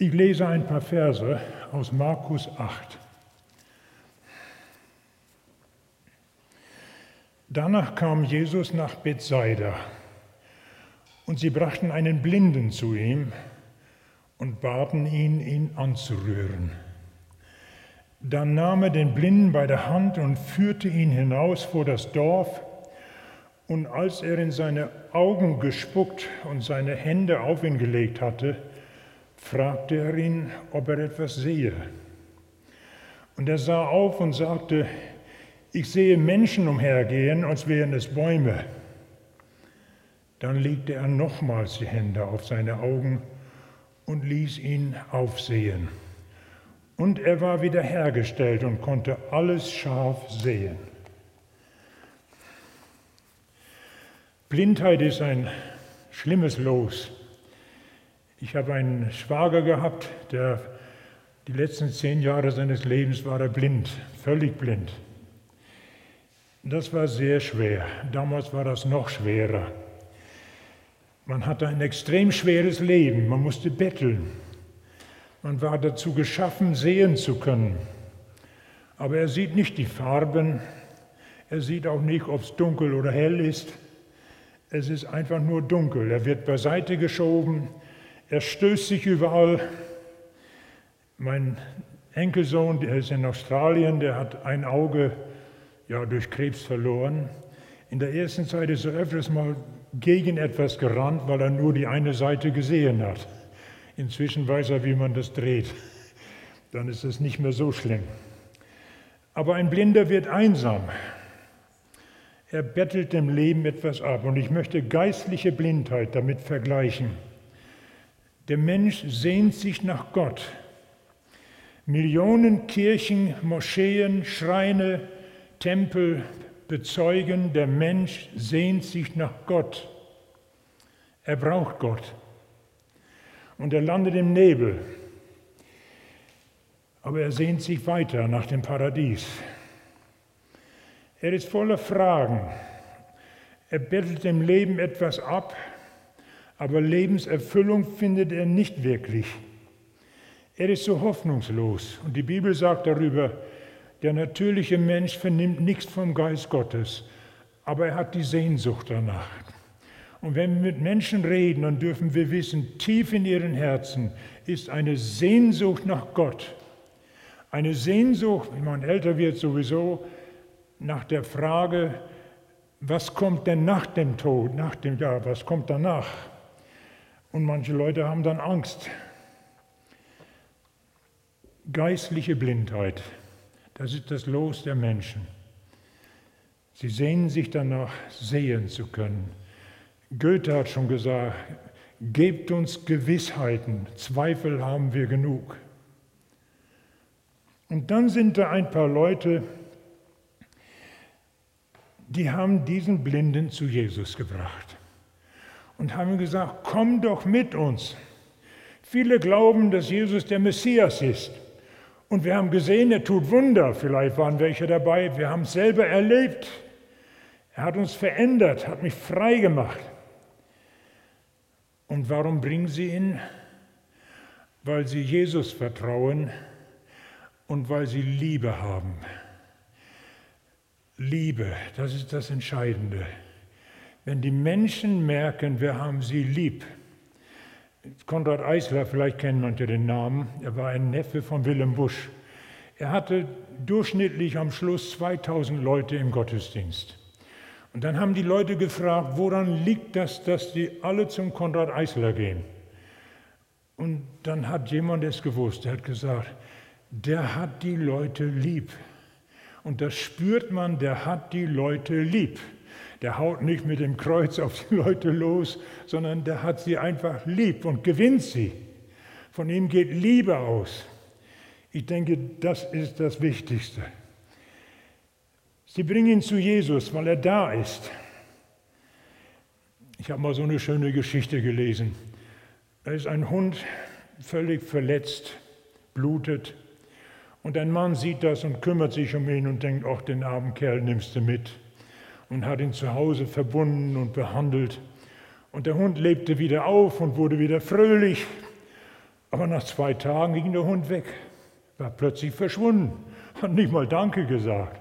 Ich lese ein paar Verse aus Markus 8. Danach kam Jesus nach Bethsaida, und sie brachten einen Blinden zu ihm und baten ihn, ihn anzurühren. Dann nahm er den Blinden bei der Hand und führte ihn hinaus vor das Dorf. Und als er in seine Augen gespuckt und seine Hände auf ihn gelegt hatte, fragte er ihn, ob er etwas sehe. Und er sah auf und sagte: Ich sehe Menschen umhergehen, als wären es Bäume. Dann legte er nochmals die Hände auf seine Augen und ließ ihn aufsehen. Und er war wiederhergestellt und konnte alles scharf sehen. Blindheit ist ein schlimmes Los. Ich habe einen Schwager gehabt, der die letzten 10 Jahre seines Lebens war er blind, völlig blind. Das war sehr schwer. Damals war das noch schwerer. Man hatte ein extrem schweres Leben. Man musste betteln. Man war dazu geschaffen, sehen zu können. Aber er sieht nicht die Farben. Er sieht auch nicht, ob es dunkel oder hell ist. Es ist einfach nur dunkel. Er wird beiseite geschoben. Er stößt sich überall. Mein Enkelsohn, der ist in Australien, der hat ein Auge durch Krebs verloren. In der ersten Zeit ist er öfters mal gegen etwas gerannt, weil er nur die eine Seite gesehen hat. Inzwischen weiß er, wie man das dreht. Dann ist es nicht mehr so schlimm. Aber ein Blinder wird einsam. Er bettelt dem Leben etwas ab. Und ich möchte geistliche Blindheit damit vergleichen. Der Mensch sehnt sich nach Gott. Millionen Kirchen, Moscheen, Schreine, Tempel bezeugen, der Mensch sehnt sich nach Gott. Er braucht Gott. Und er landet im Nebel. Aber er sehnt sich weiter nach dem Paradies. Er ist voller Fragen. Er bettelt dem Leben etwas ab, aber Lebenserfüllung findet er nicht wirklich. Er ist so hoffnungslos. Und die Bibel sagt darüber, der natürliche Mensch vernimmt nichts vom Geist Gottes, aber er hat die Sehnsucht danach. Und wenn wir mit Menschen reden, dann dürfen wir wissen, tief in ihren Herzen ist eine Sehnsucht nach Gott. Eine Sehnsucht, wenn man älter wird sowieso, nach der Frage, was kommt denn nach dem Tod, was kommt danach? Und manche Leute haben dann Angst. Geistliche Blindheit, das ist das Los der Menschen. Sie sehnen sich danach, sehen zu können. Goethe hat schon gesagt, gebt uns Gewissheiten, Zweifel haben wir genug. Und dann sind da ein paar Leute, die haben diesen Blinden zu Jesus gebracht und haben gesagt, komm doch mit uns. Viele glauben, dass Jesus der Messias ist. Und wir haben gesehen, er tut Wunder. Vielleicht waren welche dabei. Wir haben es selber erlebt. Er hat uns verändert, hat mich frei gemacht. Und warum bringen sie ihn? Weil sie Jesus vertrauen und weil sie Liebe haben. Liebe, das ist das Entscheidende. Wenn die Menschen merken, wir haben sie lieb. Konrad Eisler, vielleicht kennen manche den Namen, er war ein Neffe von Willem Busch. Er hatte durchschnittlich am Schluss 2000 Leute im Gottesdienst. Und dann haben die Leute gefragt, woran liegt das, dass die alle zum Konrad Eisler gehen? Und dann hat jemand es gewusst, der hat gesagt, der hat die Leute lieb. Und das spürt man, der hat die Leute lieb. Der haut nicht mit dem Kreuz auf die Leute los, sondern der hat sie einfach lieb und gewinnt sie. Von ihm geht Liebe aus. Ich denke, das ist das Wichtigste. Sie bringen ihn zu Jesus, weil er da ist. Ich habe mal so eine schöne Geschichte gelesen. Da ist ein Hund völlig verletzt, blutet. Und ein Mann sieht das und kümmert sich um ihn und denkt, ach, den armen Kerl nimmst du mit. Und hat ihn zu Hause verbunden und behandelt. Und der Hund lebte wieder auf und wurde wieder fröhlich. Aber nach 2 Tagen ging der Hund weg, war plötzlich verschwunden, hat nicht mal Danke gesagt.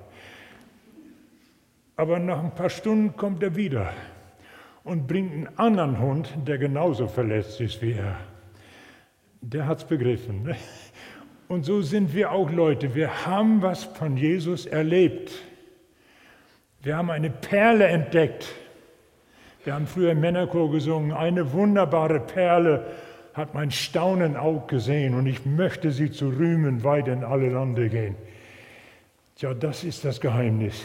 Aber nach ein paar Stunden kommt er wieder und bringt einen anderen Hund, der genauso verletzt ist wie er. Der hat es begriffen. Ne? Und so sind wir auch Leute. Wir haben was von Jesus erlebt. Wir haben eine Perle entdeckt. Wir haben früher im Männerchor gesungen, eine wunderbare Perle hat mein Staunen auch gesehen und ich möchte sie zu rühmen weit in alle Lande gehen. Tja, das ist das Geheimnis.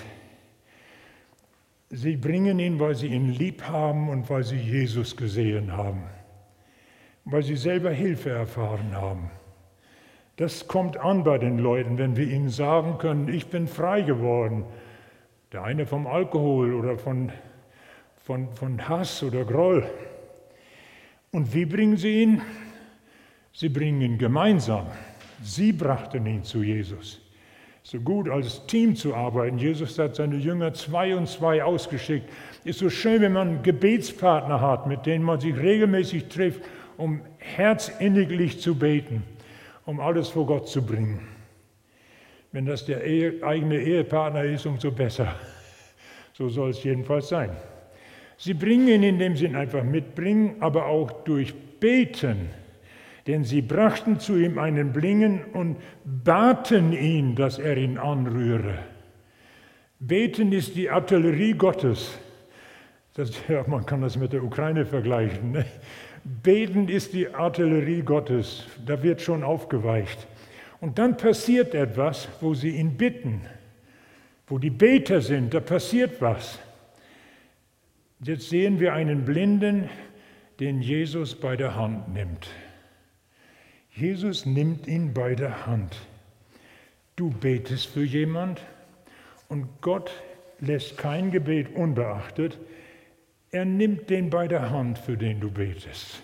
Sie bringen ihn, weil sie ihn lieb haben und weil sie Jesus gesehen haben, weil sie selber Hilfe erfahren haben. Das kommt an bei den Leuten, wenn wir ihnen sagen können, ich bin frei geworden. Der eine vom Alkohol oder von Hass oder Groll. Und wie bringen sie ihn? Sie bringen ihn gemeinsam. Sie brachten ihn zu Jesus. So gut als Team zu arbeiten. Jesus hat seine Jünger 2 und 2 ausgeschickt. Ist so schön, wenn man einen Gebetspartner hat, mit dem man sich regelmäßig trifft, um herzinniglich zu beten, um alles vor Gott zu bringen. Wenn das der eigene Ehepartner ist, umso besser. So soll es jedenfalls sein. Sie bringen ihn in dem Sinn einfach mitbringen, aber auch durch Beten. Denn sie brachten zu ihm einen Blingen und baten ihn, dass er ihn anrühre. Beten ist die Artillerie Gottes. Man kann das mit der Ukraine vergleichen. Ne? Beten ist die Artillerie Gottes. Da wird schon aufgeweicht. Und dann passiert etwas, wo sie ihn bitten. Wo die Beter sind, da passiert was. Jetzt sehen wir einen Blinden, den Jesus bei der Hand nimmt. Jesus nimmt ihn bei der Hand. Du betest für jemand und Gott lässt kein Gebet unbeachtet. Er nimmt den bei der Hand, für den du betest.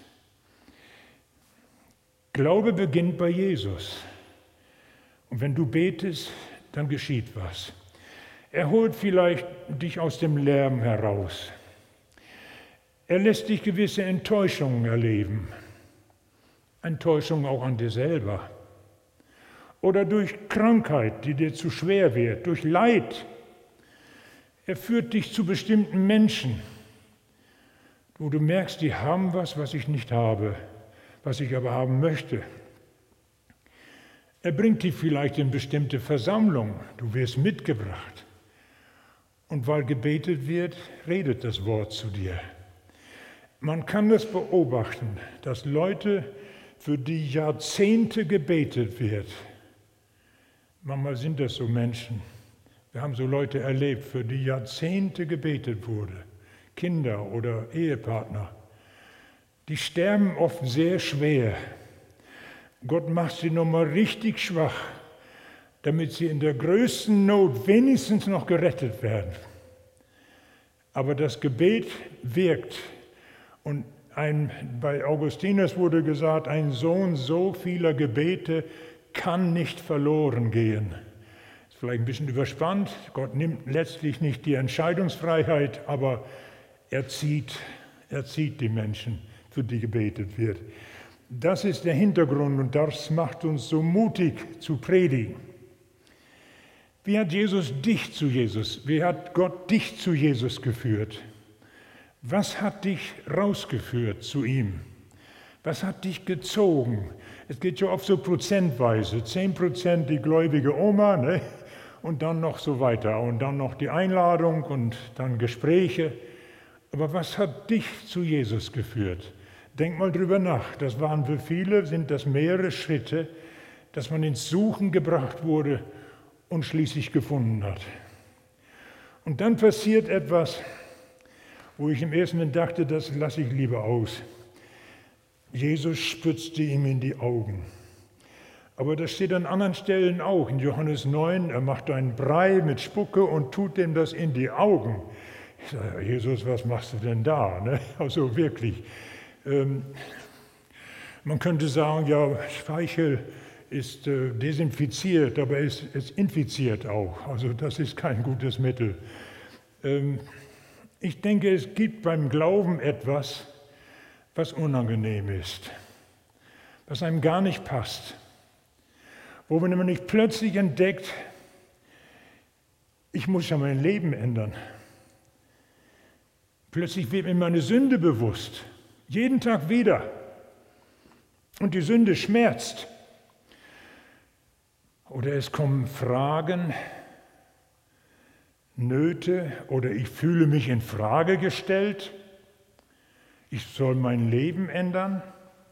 Glaube beginnt bei Jesus. Und wenn du betest, dann geschieht was. Er holt vielleicht dich aus dem Lärm heraus. Er lässt dich gewisse Enttäuschungen erleben. Enttäuschung auch an dir selber. Oder durch Krankheit, die dir zu schwer wird, durch Leid. Er führt dich zu bestimmten Menschen, wo du merkst, die haben was ich nicht habe, was ich aber haben möchte. Er bringt dich vielleicht in bestimmte Versammlungen, du wirst mitgebracht. Und weil gebetet wird, redet das Wort zu dir. Man kann das beobachten, dass Leute, für die Jahrzehnte gebetet wird, manchmal sind das so Menschen, wir haben so Leute erlebt, für die Jahrzehnte gebetet wurde, Kinder oder Ehepartner, die sterben oft sehr schwer. Gott macht sie nochmal richtig schwach, damit sie in der größten Not wenigstens noch gerettet werden. Aber das Gebet wirkt. Und bei Augustinus wurde gesagt, ein Sohn so vieler Gebete kann nicht verloren gehen. Ist vielleicht ein bisschen überspannt. Gott nimmt letztlich nicht die Entscheidungsfreiheit, aber er zieht die Menschen, für die gebetet wird. Das ist der Hintergrund und das macht uns so mutig zu predigen. Wie hat wie hat Gott dich zu Jesus geführt? Was hat dich rausgeführt zu ihm? Was hat dich gezogen? Es geht ja oft so prozentweise. 10% die gläubige Oma, ne? Und dann noch so weiter. Und dann noch die Einladung und dann Gespräche. Aber was hat dich zu Jesus geführt? Denk mal drüber nach. Das waren für viele, sind das mehrere Schritte, dass man ins Suchen gebracht wurde und schließlich gefunden hat. Und dann passiert etwas, wo ich im ersten Moment dachte, das lasse ich lieber aus. Jesus spritzte ihm in die Augen. Aber das steht an anderen Stellen auch. In Johannes 9, er macht einen Brei mit Spucke und tut ihm das in die Augen. Ich sage, Jesus, was machst du denn da? Ne? Also wirklich. Man könnte sagen, ja, Speichel ist desinfiziert, aber es infiziert auch. Also das ist kein gutes Mittel. Ich denke, es gibt beim Glauben etwas, was unangenehm ist, was einem gar nicht passt, wo man nämlich plötzlich entdeckt, ich muss ja mein Leben ändern. Plötzlich wird mir meine Sünde bewusst, jeden Tag wieder. Und die Sünde schmerzt. Oder es kommen Fragen, Nöte, oder ich fühle mich in Frage gestellt. Ich soll mein Leben ändern.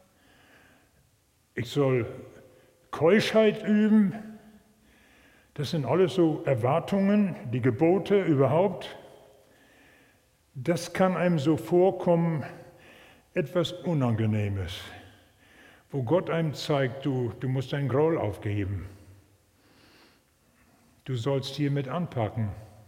Ich soll Keuschheit üben. Das sind alles so Erwartungen, die Gebote überhaupt. Das kann einem so vorkommen, etwas Unangenehmes, wo Gott einem zeigt, du musst deinen Groll aufgeben. Du sollst hiermit anpacken.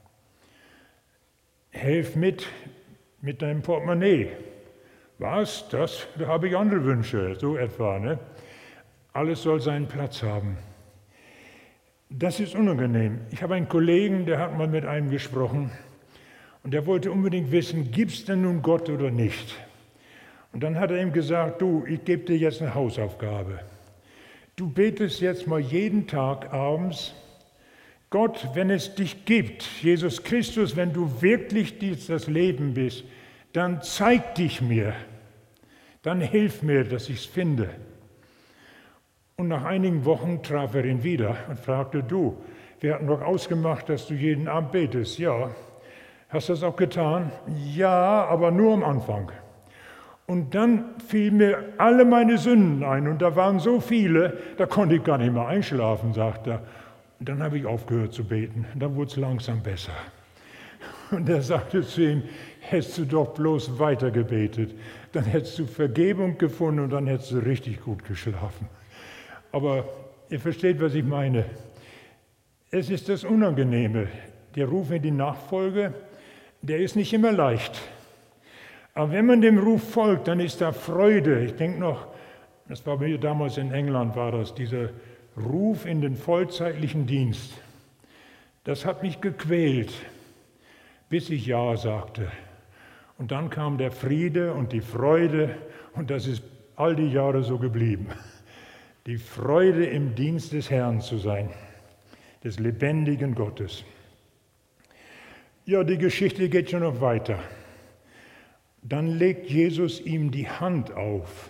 Helf mit deinem Portemonnaie. Was? Da habe ich andere Wünsche, so etwa. Ne? Alles soll seinen Platz haben. Das ist unangenehm. Ich habe einen Kollegen, der hat mal mit einem gesprochen und der wollte unbedingt wissen, gibt es denn nun Gott oder nicht? Und dann hat er ihm gesagt, du, ich gebe dir jetzt eine Hausaufgabe. Du betest jetzt mal jeden Tag abends, Gott, wenn es dich gibt, Jesus Christus, wenn du wirklich das Leben bist, dann zeig dich mir, dann hilf mir, dass ich es finde. Und nach einigen Wochen traf er ihn wieder und fragte, du, wir hatten doch ausgemacht, dass du jeden Abend betest. Ja, hast du das auch getan? Ja, aber nur am Anfang. Und dann fielen mir alle meine Sünden ein und da waren so viele, da konnte ich gar nicht mehr einschlafen, sagt er. Und dann habe ich aufgehört zu beten. Und dann wurde es langsam besser. Und er sagte zu ihm, hättest du doch bloß weiter gebetet, dann hättest du Vergebung gefunden und dann hättest du richtig gut geschlafen. Aber ihr versteht, was ich meine. Es ist das Unangenehme. Der Ruf in die Nachfolge, der ist nicht immer leicht. Aber wenn man dem Ruf folgt, dann ist da Freude. Ich denke noch, das war mir damals in England, war das, dieser Ruf in den vollzeitlichen Dienst. Das hat mich gequält, bis ich Ja sagte. Und dann kam der Friede und die Freude und das ist all die Jahre so geblieben. Die Freude im Dienst des Herrn zu sein, des lebendigen Gottes. Ja, die Geschichte geht schon noch weiter. Dann legt Jesus ihm die Hand auf.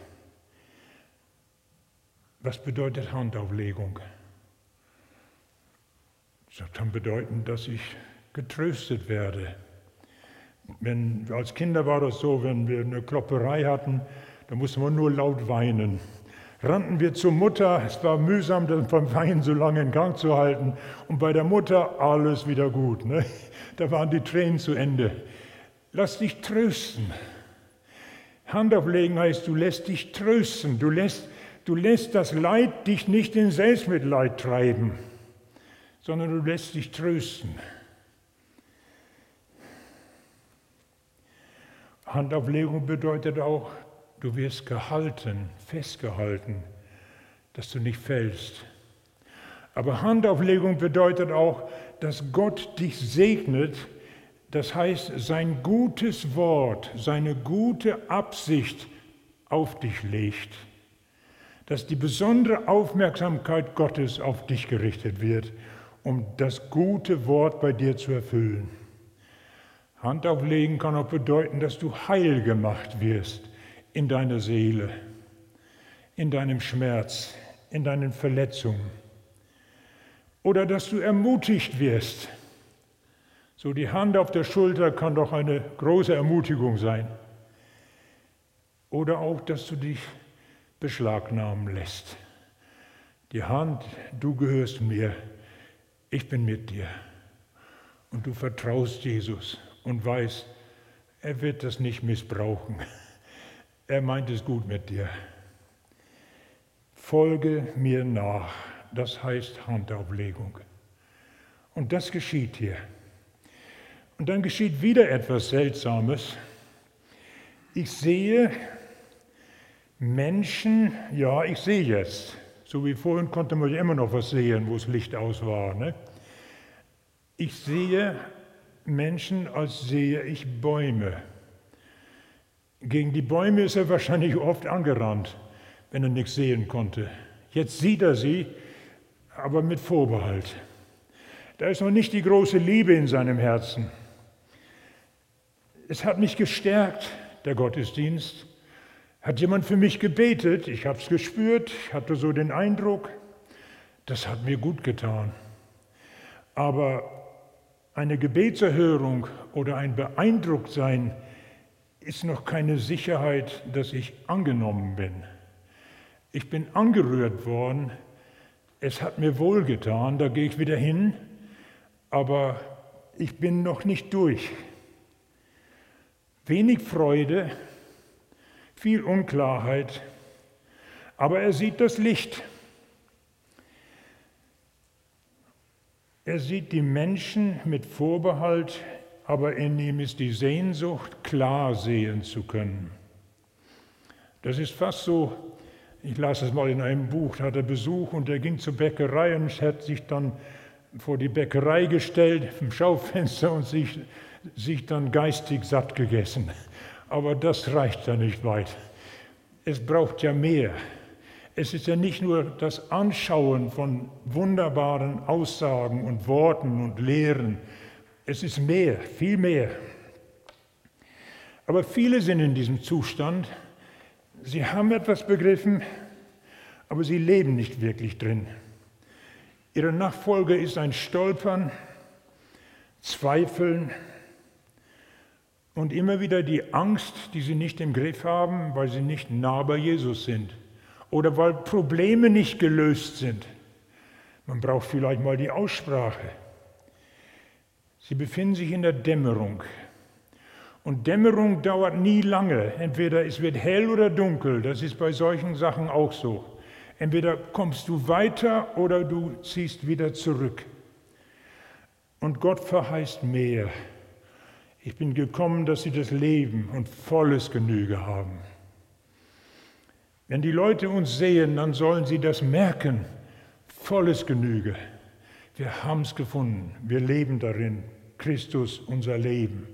Was bedeutet Handauflegung? Das kann bedeuten, dass ich getröstet werde. Als Kinder war das so, wenn wir eine Klopperei hatten, da musste man nur laut weinen. Rannten wir zur Mutter, es war mühsam, das beim Weinen so lange in Gang zu halten. Und bei der Mutter alles wieder gut. Ne? Da waren die Tränen zu Ende. Lass dich trösten. Handauflegen heißt, du lässt dich trösten. Du lässt das Leid dich nicht in Selbstmitleid treiben, sondern du lässt dich trösten. Handauflegung bedeutet auch, du wirst gehalten, festgehalten, dass du nicht fällst. Aber Handauflegung bedeutet auch, dass Gott dich segnet, das heißt, sein gutes Wort, seine gute Absicht auf dich legt, dass die besondere Aufmerksamkeit Gottes auf dich gerichtet wird, um das gute Wort bei dir zu erfüllen. Handauflegen kann auch bedeuten, dass du heil gemacht wirst in deiner Seele, in deinem Schmerz, in deinen Verletzungen. Oder dass du ermutigt wirst. So die Hand auf der Schulter kann doch eine große Ermutigung sein. Oder auch, dass du dich beschlagnahmen lässt. Die Hand, du gehörst mir, ich bin mit dir. Und du vertraust Jesus und weißt, er wird das nicht missbrauchen. Er meint es gut mit dir. Folge mir nach, das heißt Handauflegung. Und das geschieht hier. Und dann geschieht wieder etwas Seltsames. Ich sehe Menschen, ja, ich sehe jetzt. So wie vorhin konnte man ja immer noch was sehen, wo das Licht aus war. Ne? Ich sehe Menschen, als sehe ich Bäume. Gegen die Bäume ist er wahrscheinlich oft angerannt. wenn er nichts sehen konnte. Jetzt sieht er sie, aber mit Vorbehalt. Da ist noch nicht die große Liebe in seinem Herzen. Es hat mich gestärkt, der Gottesdienst. Hat jemand für mich gebetet? Ich habe es gespürt, ich hatte so den Eindruck, das hat mir gut getan. Aber eine Gebetserhörung oder ein Beeindrucktsein ist noch keine Sicherheit, dass ich angenommen bin. Ich bin angerührt worden, es hat mir wohlgetan, da gehe ich wieder hin, aber ich bin noch nicht durch. Wenig Freude, viel Unklarheit, aber er sieht das Licht. Er sieht die Menschen mit Vorbehalt, aber in ihm ist die Sehnsucht, klar sehen zu können. Das ist fast so, ich las es mal in einem Buch, da hat er Besuch und er ging zur Bäckerei und hat sich dann vor die Bäckerei gestellt, im Schaufenster und sich dann geistig satt gegessen. Aber das reicht ja nicht weit. Es braucht ja mehr. Es ist ja nicht nur das Anschauen von wunderbaren Aussagen und Worten und Lehren. Es ist mehr, viel mehr. Aber viele sind in diesem Zustand. Sie haben etwas begriffen, aber sie leben nicht wirklich drin. Ihre Nachfolge ist ein Stolpern, Zweifeln und immer wieder die Angst, die sie nicht im Griff haben, weil sie nicht nah bei Jesus sind oder weil Probleme nicht gelöst sind. Man braucht vielleicht mal die Aussprache. Sie befinden sich in der Dämmerung. Und Dämmerung dauert nie lange. Entweder es wird hell oder dunkel. Das ist bei solchen Sachen auch so. Entweder kommst du weiter oder du ziehst wieder zurück. Und Gott verheißt mehr. Ich bin gekommen, dass sie das Leben und volles Genüge haben. Wenn die Leute uns sehen, dann sollen sie das merken. Volles Genüge. Wir haben es gefunden. Wir leben darin. Christus, unser Leben.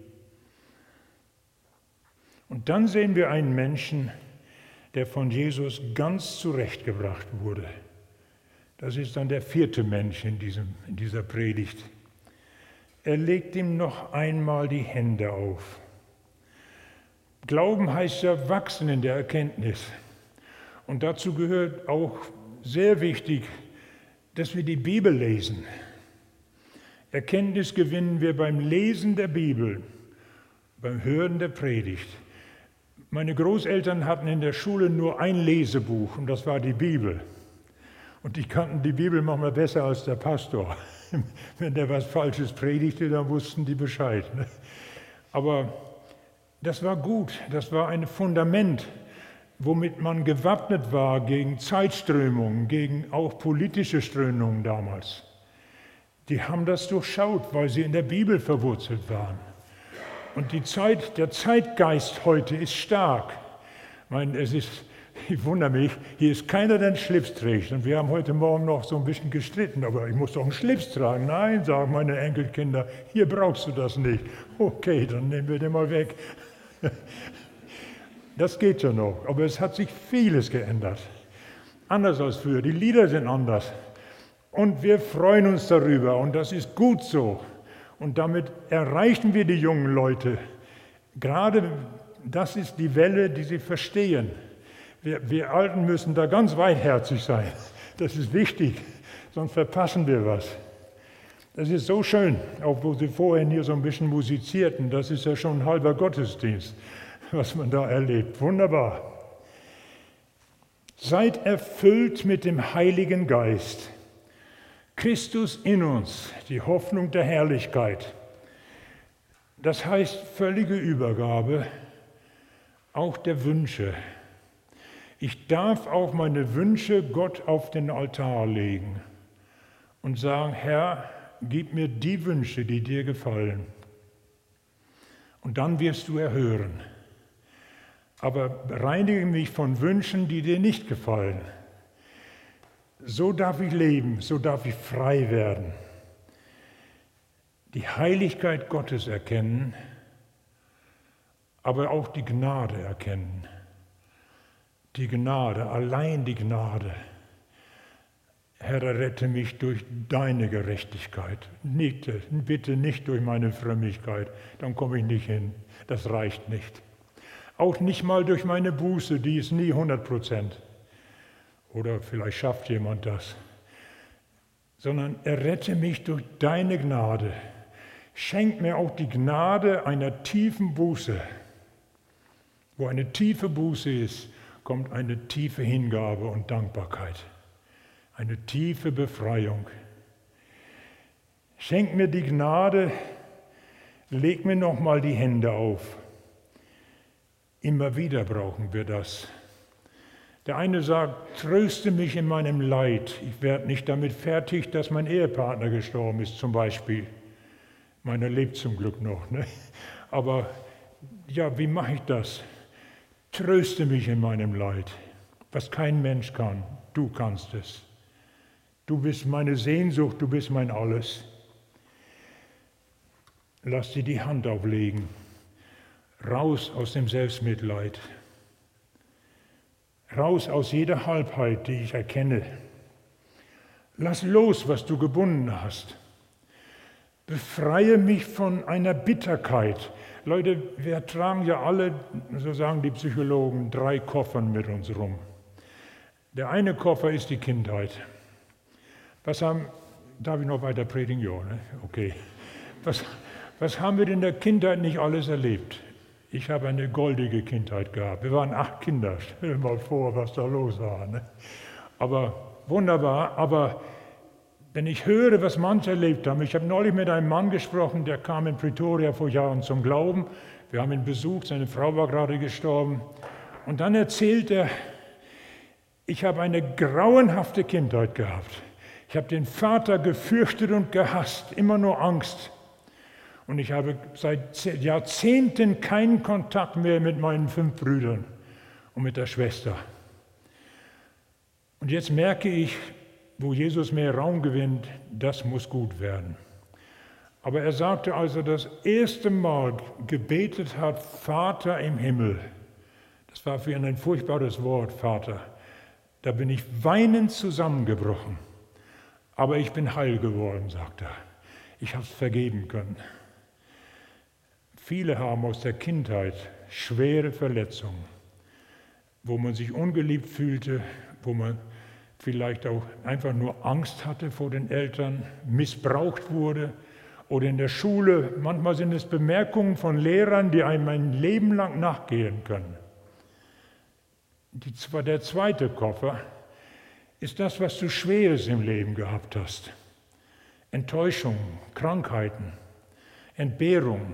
Und dann sehen wir einen Menschen, der von Jesus ganz zurechtgebracht wurde. Das ist dann der vierte Mensch in dieser Predigt. Er legt ihm noch einmal die Hände auf. Glauben heißt ja wachsen in der Erkenntnis. Und dazu gehört auch sehr wichtig, dass wir die Bibel lesen. Erkenntnis gewinnen wir beim Lesen der Bibel, beim Hören der Predigt. Meine Großeltern hatten in der Schule nur ein Lesebuch und das war die Bibel. Und die kannten die Bibel manchmal besser als der Pastor. Wenn der was Falsches predigte, dann wussten die Bescheid. Aber das war gut, das war ein Fundament, womit man gewappnet war gegen Zeitströmungen, gegen auch politische Strömungen damals. Die haben das durchschaut, weil sie in der Bibel verwurzelt waren. Und der Zeitgeist heute ist stark. Ich wundere mich, hier ist keiner, der einen Schlips trägt. Und wir haben heute Morgen noch so ein bisschen gestritten, aber ich muss doch einen Schlips tragen. Nein, sagen meine Enkelkinder, hier brauchst du das nicht. Okay, dann nehmen wir den mal weg. Das geht ja noch, aber es hat sich vieles geändert. Anders als früher, die Lieder sind anders. Und wir freuen uns darüber und das ist gut so. Und damit erreichen wir die jungen Leute. Gerade das ist die Welle, die sie verstehen. Wir Alten müssen da ganz weitherzig sein. Das ist wichtig, sonst verpassen wir was. Das ist so schön, auch wo sie vorhin hier so ein bisschen musizierten. Das ist ja schon ein halber Gottesdienst, was man da erlebt. Wunderbar. Seid erfüllt mit dem Heiligen Geist. Christus in uns, die Hoffnung der Herrlichkeit. Das heißt völlige Übergabe, auch der Wünsche. Ich darf auch meine Wünsche Gott auf den Altar legen und sagen, Herr, gib mir die Wünsche, die dir gefallen. Und dann wirst du erhören. Aber reinige mich von Wünschen, die dir nicht gefallen. So darf ich leben, so darf ich frei werden. Die Heiligkeit Gottes erkennen, aber auch die Gnade erkennen. die Gnade, allein die Gnade. Herr, rette mich durch deine Gerechtigkeit. Bitte nicht durch meine Frömmigkeit, dann komme ich nicht hin. Das reicht nicht. Auch nicht mal durch meine Buße, die ist nie 100%. Oder vielleicht schafft jemand das. Sondern errette mich durch deine Gnade. Schenk mir auch die Gnade einer tiefen Buße. Wo eine tiefe Buße ist, kommt eine tiefe Hingabe und Dankbarkeit. Eine tiefe Befreiung. Schenk mir die Gnade, leg mir nochmal die Hände auf. Immer wieder brauchen wir das. Der eine sagt, tröste mich in meinem Leid. Ich werde nicht damit fertig, dass mein Ehepartner gestorben ist, zum Beispiel. Meiner lebt zum Glück noch. Ne? Aber ja, wie mache ich das? Tröste mich in meinem Leid, was kein Mensch kann. Du kannst es. Du bist meine Sehnsucht, du bist mein Alles. Lass dir die Hand auflegen. Raus aus dem Selbstmitleid. Raus aus jeder Halbheit, die ich erkenne. Lass los, was du gebunden hast. Befreie mich von einer Bitterkeit. Leute, wir tragen ja alle, so sagen die Psychologen, 3 Koffern mit uns rum. Der eine Koffer ist die Kindheit. Darf ich noch weiter predigen? Ja, ne? Okay. Was haben wir in der Kindheit nicht alles erlebt? Ich habe eine goldige Kindheit gehabt. Wir waren 8 Kinder. Stell dir mal vor, was da los war. Ne? Aber wunderbar. Aber wenn ich höre, was manche erlebt haben, ich habe neulich mit einem Mann gesprochen, der kam in Pretoria vor Jahren zum Glauben. Wir haben ihn besucht, seine Frau war gerade gestorben. Und dann erzählt er, ich habe eine grauenhafte Kindheit gehabt. Ich habe den Vater gefürchtet und gehasst, immer nur Angst. Und ich habe seit Jahrzehnten keinen Kontakt mehr mit meinen 5 Brüdern und mit der Schwester. Und jetzt merke ich, wo Jesus mehr Raum gewinnt, das muss gut werden. Aber er sagte, als er das erste Mal gebetet hat, Vater im Himmel, das war für ihn ein furchtbares Wort, Vater, da bin ich weinend zusammengebrochen. Aber ich bin heil geworden, sagt er. Ich habe es vergeben können. Viele haben aus der Kindheit schwere Verletzungen, wo man sich ungeliebt fühlte, wo man vielleicht auch einfach nur Angst hatte vor den Eltern, missbraucht wurde oder in der Schule. Manchmal sind es Bemerkungen von Lehrern, die einem ein Leben lang nachgehen können. Der zweite Koffer ist das, was du Schweres im Leben gehabt hast. Enttäuschung, Krankheiten, Entbehrung.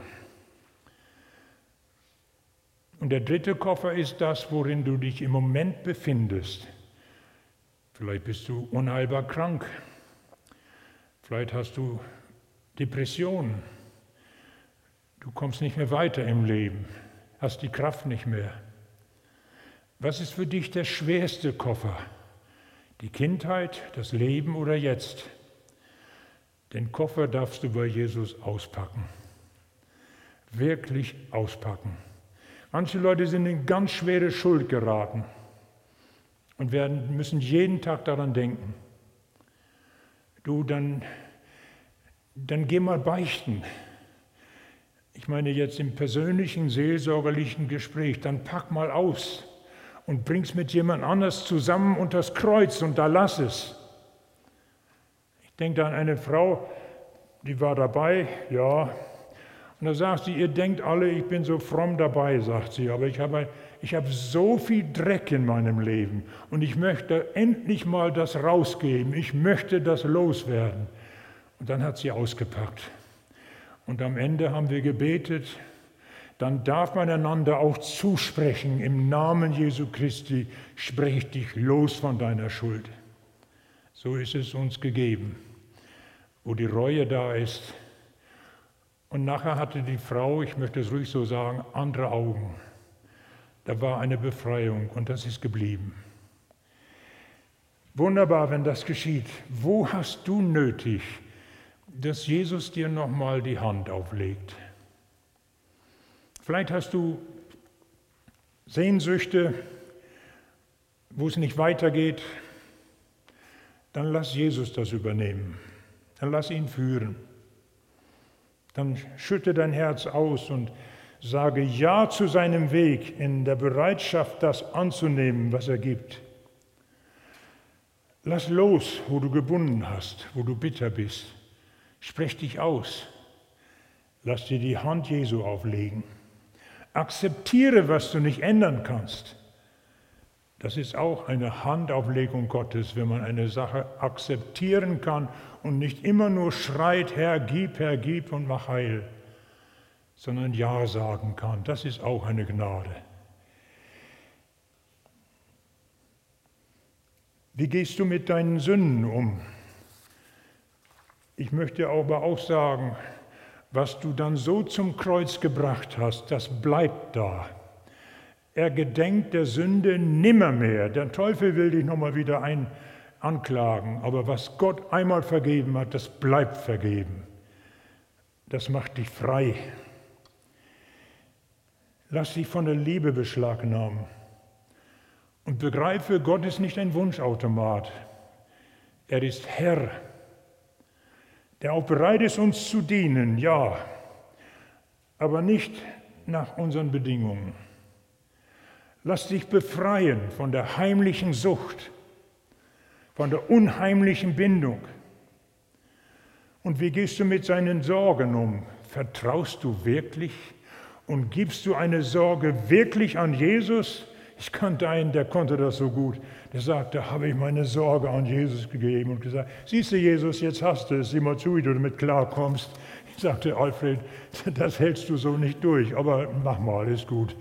Und der dritte Koffer ist das, worin du dich im Moment befindest. Vielleicht bist du unheilbar krank. Vielleicht hast du Depressionen. Du kommst nicht mehr weiter im Leben, hast die Kraft nicht mehr. Was ist für dich der schwerste Koffer? Die Kindheit, das Leben oder jetzt? Den Koffer darfst du bei Jesus auspacken. Wirklich auspacken. Manche Leute sind in ganz schwere Schuld geraten und müssen jeden Tag daran denken. Du, dann geh mal beichten. Ich meine jetzt im persönlichen, seelsorgerlichen Gespräch, dann pack mal aus und bring's mit jemand anders zusammen unter das Kreuz und da lass es. Ich denke an eine Frau, die war dabei, ja, und da sagt sie, ihr denkt alle, ich bin so fromm dabei, sagt sie, aber ich habe so viel Dreck in meinem Leben und ich möchte endlich mal das rausgeben, ich möchte das loswerden. Und dann hat sie ausgepackt. Und am Ende haben wir gebetet, dann darf man einander auch zusprechen, im Namen Jesu Christi, sprech dich los von deiner Schuld. So ist es uns gegeben, wo die Reue da ist. Und nachher hatte die Frau, ich möchte es ruhig so sagen, andere Augen. Da war eine Befreiung und das ist geblieben. Wunderbar, wenn das geschieht. Wo hast du nötig, dass Jesus dir nochmal die Hand auflegt? Vielleicht hast du Sehnsüchte wo es nicht weitergeht, dann lass Jesus das übernehmen. Dann lass ihn führen. Dann schütte dein Herz aus und sage Ja zu seinem Weg in der Bereitschaft, das anzunehmen, was er gibt. Lass los, wo du gebunden hast, wo du bitter bist. Sprech dich aus. Lass dir die Hand Jesu auflegen. Akzeptiere, was du nicht ändern kannst. Das ist auch eine Handauflegung Gottes, wenn man eine Sache akzeptieren kann und nicht immer nur schreit, Herr, gib und mach heil, sondern Ja sagen kann. Das ist auch eine Gnade. Wie gehst du mit deinen Sünden um? Ich möchte aber auch sagen, was du dann so zum Kreuz gebracht hast, das bleibt da. Er gedenkt der Sünde nimmermehr. Der Teufel will dich nochmal wieder anklagen, aber was Gott einmal vergeben hat, das bleibt vergeben. Das macht dich frei. Lass dich von der Liebe beschlagnahmen und begreife, Gott ist nicht ein Wunschautomat. Er ist Herr, der auch bereit ist, uns zu dienen, ja, aber nicht nach unseren Bedingungen. Lass dich befreien von der heimlichen Sucht, von der unheimlichen Bindung. Und wie gehst du mit seinen Sorgen um? Vertraust du wirklich und gibst du eine Sorge wirklich an Jesus? Ich kannte einen, der konnte das so gut. Der sagte, habe ich meine Sorge an Jesus gegeben und gesagt, siehst du Jesus, jetzt hast du es, sieh mal zu, wie du damit klarkommst. Ich sagte, Alfred, das hältst du so nicht durch, aber mach mal, ist gut.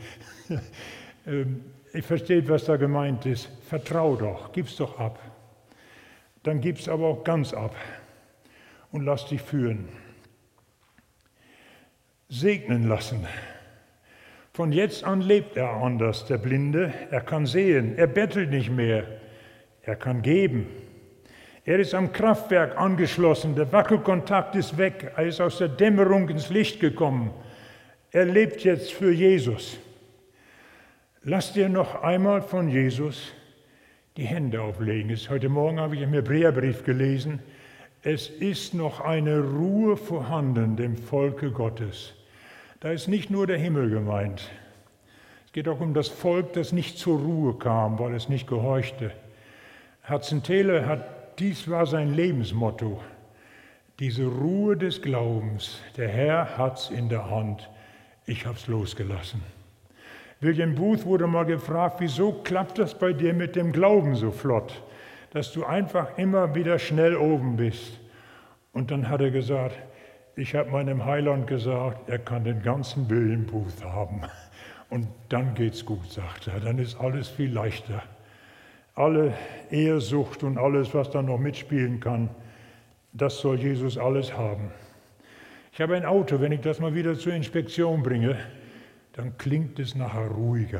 Ich verstehe, was da gemeint ist. Vertrau doch, gib's doch ab. Dann gib's aber auch ganz ab und lass dich führen. Segnen lassen. Von jetzt an lebt er anders, der Blinde. Er kann sehen, er bettelt nicht mehr, er kann geben. Er ist am Kraftwerk angeschlossen, der Wackelkontakt ist weg, er ist aus der Dämmerung ins Licht gekommen. Er lebt jetzt für Jesus. Lass dir noch einmal von Jesus die Hände auflegen. Heute Morgen habe ich im Hebräerbrief gelesen, es ist noch eine Ruhe vorhanden dem Volke Gottes. Da ist nicht nur der Himmel gemeint. Es geht auch um das Volk, das nicht zur Ruhe kam, weil es nicht gehorchte. Herzenthele dies war sein Lebensmotto. Diese Ruhe des Glaubens. Der Herr hat's in der Hand. Ich hab's losgelassen. William Booth wurde mal gefragt, wieso klappt das bei dir mit dem Glauben so flott, dass du einfach immer wieder schnell oben bist. Und dann hat er gesagt, ich habe meinem Heiland gesagt, er kann den ganzen William Booth haben. Und dann geht's gut, sagt er, dann ist alles viel leichter. Alle Ehrsucht und alles, was da noch mitspielen kann, das soll Jesus alles haben. Ich habe ein Auto, wenn ich das mal wieder zur Inspektion bringe, dann klingt es nachher ruhiger.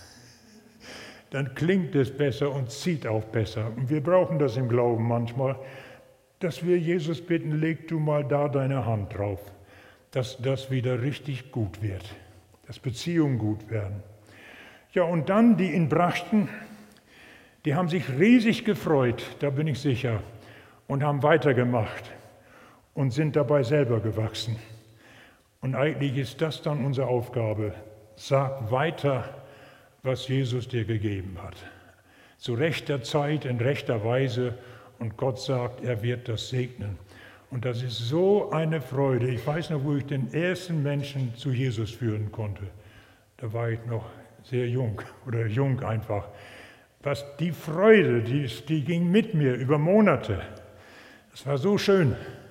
Dann klingt es besser und zieht auch besser. Und wir brauchen das im Glauben manchmal, dass wir Jesus bitten, leg du mal da deine Hand drauf, dass das wieder richtig gut wird, dass Beziehungen gut werden. Ja, und dann die ihn brachten, die haben sich riesig gefreut, da bin ich sicher, und haben weitergemacht und sind dabei selber gewachsen. Und eigentlich ist das dann unsere Aufgabe. Sag weiter, was Jesus dir gegeben hat. Zu rechter Zeit, in rechter Weise. Und Gott sagt, er wird das segnen. Und das ist so eine Freude. Ich weiß noch, wo ich den ersten Menschen zu Jesus führen konnte. Da war ich noch sehr jung oder jung einfach. Was die Freude, die ging mit mir über Monate. Das war so schön.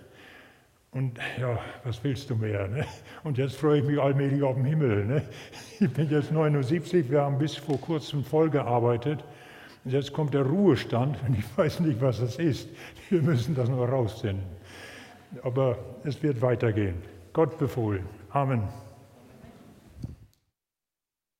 Und ja, was willst du mehr? Ne? Und jetzt freue ich mich allmählich auf den Himmel. Ne? Ich bin jetzt 79, wir haben bis vor kurzem voll gearbeitet. Und jetzt kommt der Ruhestand und ich weiß nicht, was das ist. Wir müssen das noch raussenden. Aber es wird weitergehen. Gott befohlen. Amen.